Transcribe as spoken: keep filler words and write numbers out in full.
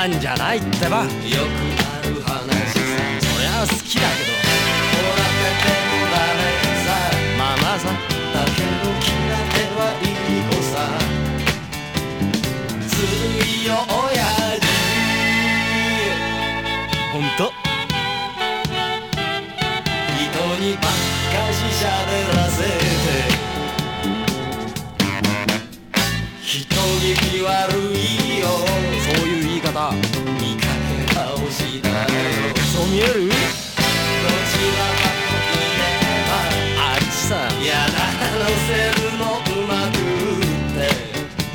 なんじゃないってば。よくある話さ。そりゃ好きだけど、ほらててもダメさ。まあまあさ、だけど嫌手はいい子さ。ずるいよ親父、ほんと人にばっかししゃべらせて、人聞き悪いよ、そういう言い方見かけ倒しだよ。そう見える？